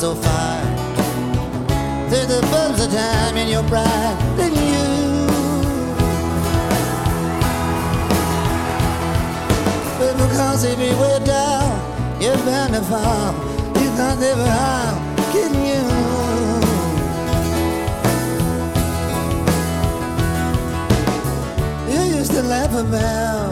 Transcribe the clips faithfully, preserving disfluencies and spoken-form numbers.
so fine. There's the buzz of time in your bride than you. But because if you way down, you're bound to fall. You can't live around kidding you. You used to laugh about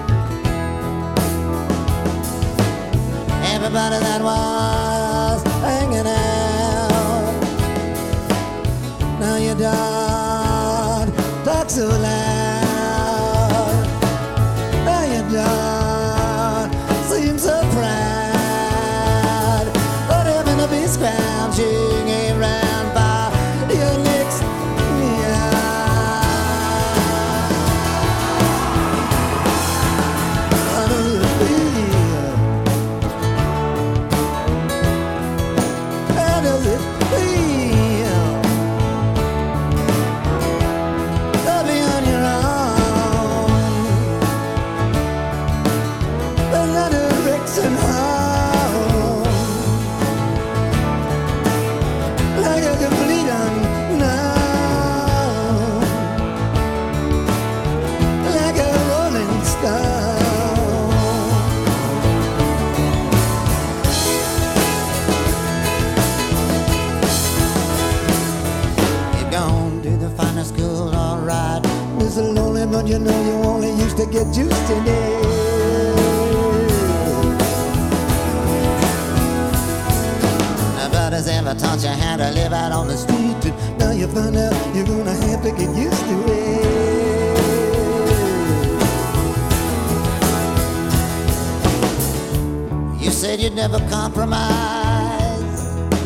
everybody that was hanging out. Now you don't talk so loud. Now you don't seem so proud. But having to be scrounging around by your next meal. How does it feel? How does it feel to be on your own? There's no direction home, like a complete unknown, like a rolling stone. You're gone to the finest school, alright. It's so lonely, but you know you only used to get used to it. Nobody's ever taught you how to live out on the street. Now you find out you're gonna have to get used to it. You said you'd never compromise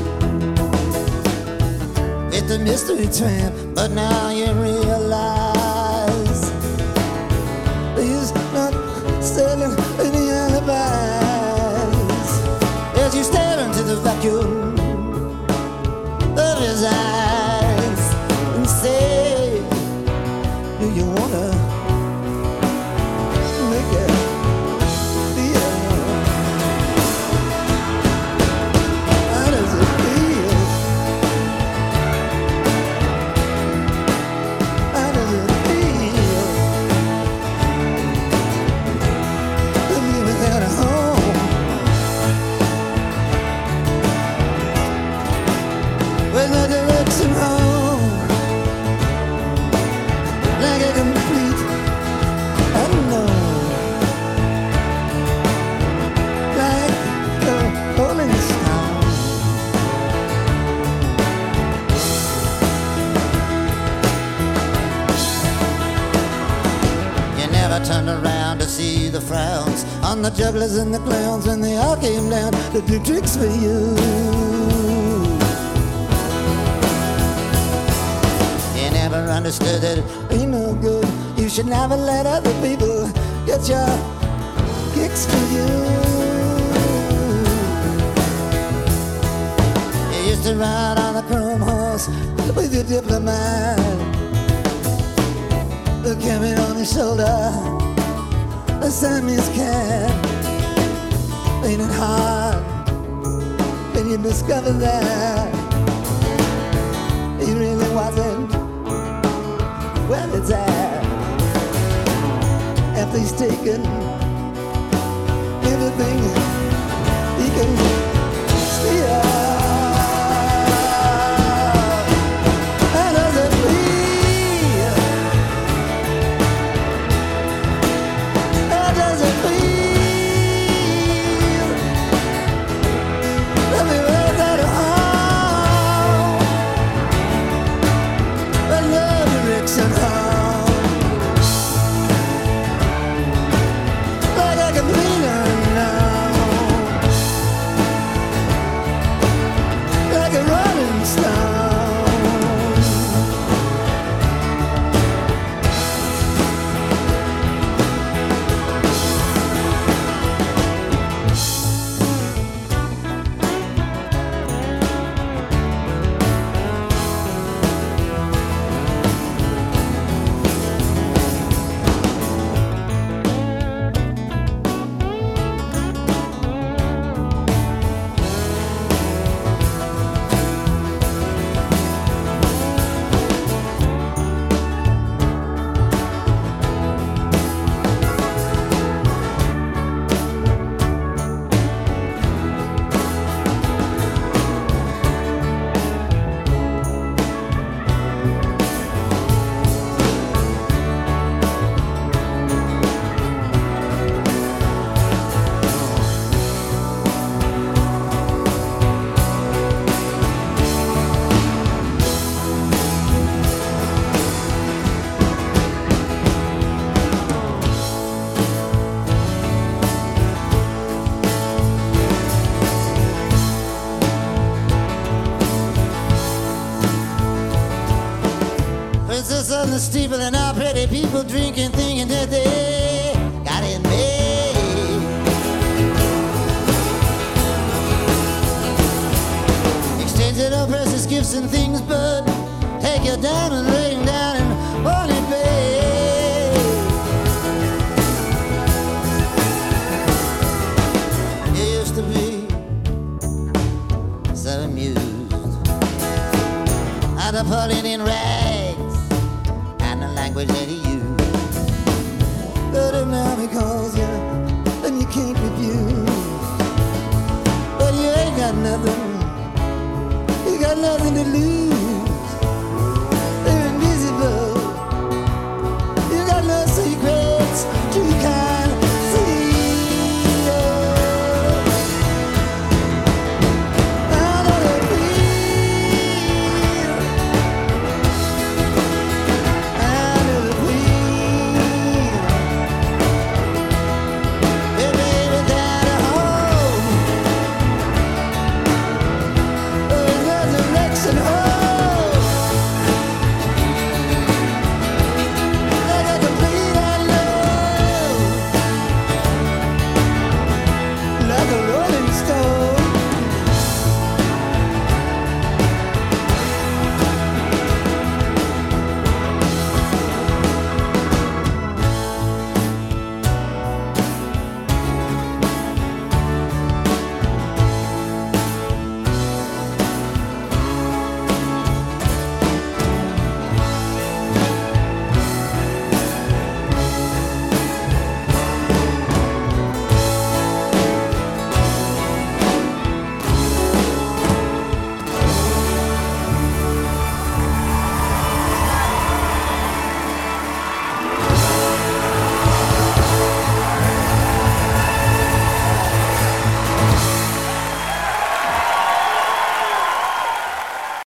with the mystery tramp, but now you realize he's not selling any alibis. As you stare into the vacuum of his eyes and say, do you wanna make it feel? How does it feel? How does it feel to be without a home? With no direction home, like a complete unknown, like a rolling stone. You never turned around to see the frowns on the jugglers and the clowns when they all came down to do tricks for you. Never understood that it ain't no good. You should never let other people get your kicks for you. You used to ride on a chrome horse with your diplomat, the carrying on his shoulder a Siamese cat. Ain't it hard when you discover that he really wasn't well, it's at after he's taken everything he can steal. How does it feel? How does it feel to be without a home, but no direction home? Puts us on the steeple and all pretty people drinking, thinking that they got it made. Exchanging all precious gifts and things, but take your diamond ring down and won't it pay? You used to be so amused at Napoleon in rags and the language that he used. But him now he calls you and you can't refuse. But you ain't got nothing, you got nothing to lose.